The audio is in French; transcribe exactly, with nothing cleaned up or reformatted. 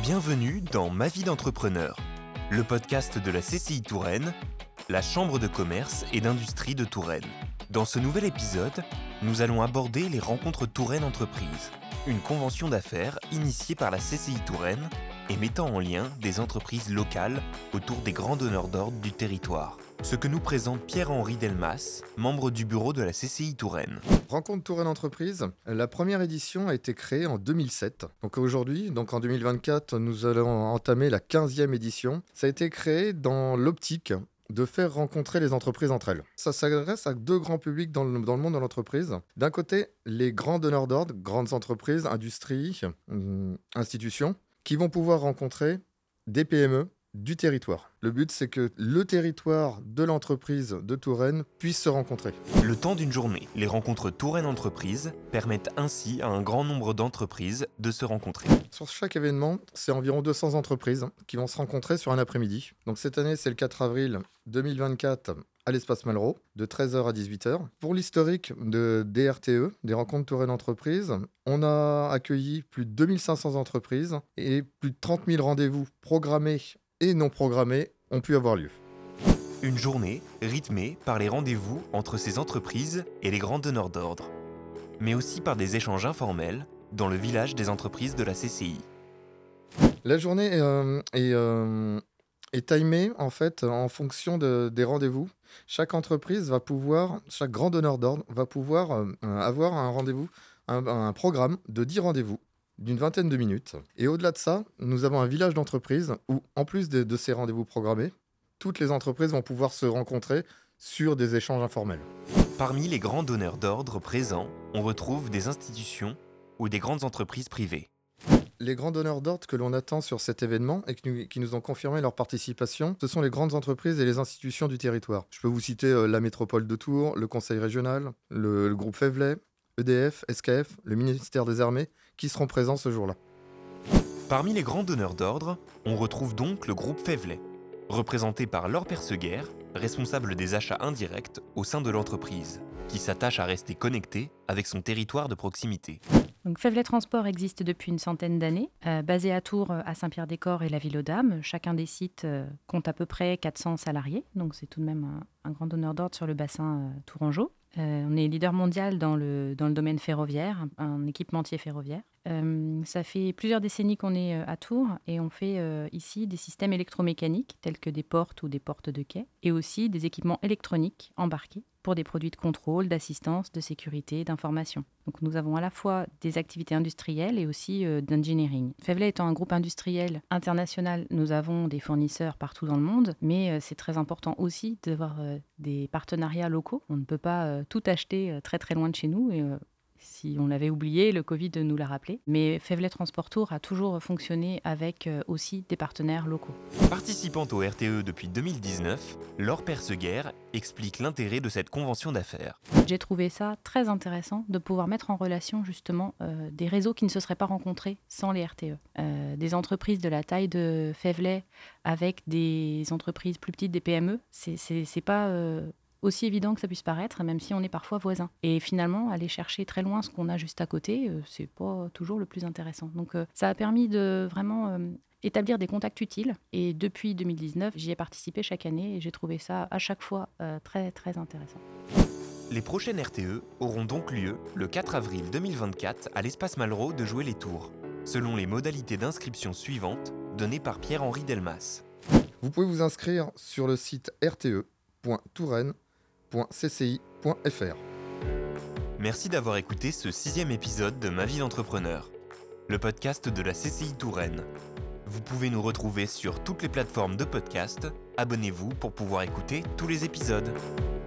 Bienvenue dans Ma vie d'entrepreneur, le podcast de la C C I Touraine, la Chambre de commerce et d'industrie de Touraine. Dans ce nouvel épisode, nous allons aborder les rencontres Touraine Entreprises, une convention d'affaires initiée par la C C I Touraine et mettant en lien des entreprises locales autour des grands donneurs d'ordre du territoire. Ce que nous présente Pierre-Henri Delmas, membre du bureau de la C C I Touraine. Rencontre Touraine Entreprises, la première édition a été créée en deux mille sept. Donc aujourd'hui, donc en deux mille vingt-quatre, nous allons entamer la quinzième édition. Ça a été créé dans l'optique de faire rencontrer les entreprises entre elles. Ça s'adresse à deux grands publics dans le, dans le monde de l'entreprise. D'un côté, les grands donneurs d'ordre, grandes entreprises, industries, euh, institutions, qui vont pouvoir rencontrer des P M E du territoire. Le but, c'est que le territoire de l'entreprise de Touraine puisse se rencontrer. Le temps d'une journée, les rencontres Touraine Entreprises permettent ainsi à un grand nombre d'entreprises de se rencontrer. Sur chaque événement, c'est environ deux cents entreprises qui vont se rencontrer sur un après-midi. Donc cette année, c'est le quatre avril deux mille vingt-quatre à l'espace Malraux, de treize heures à dix-huit heures. Pour l'historique de D R T E, des rencontres Touraine Entreprises, on a accueilli plus de deux mille cinq cents entreprises et plus de trente mille rendez-vous programmés et non programmés ont pu avoir lieu. Une journée rythmée par les rendez-vous entre ces entreprises et les grands donneurs d'ordre, mais aussi par des échanges informels dans le village des entreprises de la C C I. La journée euh, est, euh, est timée en fait en fonction de, des rendez-vous. Chaque entreprise va pouvoir, chaque grand donneur d'ordre va pouvoir euh, avoir un rendez-vous, un, un programme de dix rendez-vous d'une vingtaine de minutes. Et au-delà de ça, nous avons un village d'entreprises où, en plus de, de ces rendez-vous programmés, toutes les entreprises vont pouvoir se rencontrer sur des échanges informels. Parmi les grands donneurs d'ordre présents, on retrouve des institutions ou des grandes entreprises privées. Les grands donneurs d'ordre que l'on attend sur cet événement et qui nous, qui nous ont confirmé leur participation, ce sont les grandes entreprises et les institutions du territoire. Je peux vous citer euh, la métropole de Tours, le conseil régional, le, le groupe Fevlet, E D F, S K F, le ministère des Armées, qui seront présents ce jour-là. Parmi les grands donneurs d'ordre, on retrouve donc le groupe Fevlet, représenté par Laure Perseguer, responsable des achats indirects au sein de l'entreprise, qui s'attache à rester connecté avec son territoire de proximité. Donc, Fevlet Transport existe depuis une centaine d'années, euh, basé à Tours, à Saint-Pierre-des-Corps et la ville aux Dames. Chacun des sites euh, compte à peu près quatre cents salariés, donc c'est tout de même un, un grand donneur d'ordre sur le bassin euh, tourangeau. Euh, on est leader mondial dans le, dans le domaine ferroviaire, un, un équipementier ferroviaire. Euh, ça fait plusieurs décennies qu'on est euh, à Tours et on fait euh, ici des systèmes électromécaniques tels que des portes ou des portes de quai et aussi des équipements électroniques embarqués pour des produits de contrôle, d'assistance, de sécurité, d'information. Donc nous avons à la fois des activités industrielles et aussi euh, d'engineering. Fevlet étant un groupe industriel international, nous avons des fournisseurs partout dans le monde, mais euh, c'est très important aussi d'avoir euh, des partenariats locaux. On ne peut pas euh, tout acheter euh, très très loin de chez nous et euh, si on l'avait oublié, le Covid nous l'a rappelé. Mais Fevlet Transport Tours a toujours fonctionné avec euh, aussi des partenaires locaux. Participant au R T E depuis deux mille dix-neuf, Laure Perseguer explique l'intérêt de cette convention d'affaires. J'ai trouvé ça très intéressant de pouvoir mettre en relation justement euh, des réseaux qui ne se seraient pas rencontrés sans les R T E. Euh, des entreprises de la taille de Fevlet avec des entreprises plus petites, des P M E, c'est, c'est, c'est pas... Euh, aussi évident que ça puisse paraître, même si on est parfois voisins. Et finalement, aller chercher très loin ce qu'on a juste à côté, euh, c'est pas toujours le plus intéressant. Donc euh, ça a permis de vraiment euh, établir des contacts utiles. Et depuis deux mille dix-neuf, j'y ai participé chaque année et j'ai trouvé ça à chaque fois euh, très très intéressant. Les prochaines R T E auront donc lieu le quatre avril deux mille vingt-quatre à l'espace Malraux de Joué-les-Tours, selon les modalités d'inscription suivantes données par Pierre-Henri Delmas. Vous pouvez vous inscrire sur le site r t e point touraine point c c i point f r. Merci d'avoir écouté ce sixième épisode de Ma vie d'entrepreneur, le podcast de la C C I Touraine. Vous pouvez nous retrouver sur toutes les plateformes de podcast. Abonnez-vous pour pouvoir écouter tous les épisodes.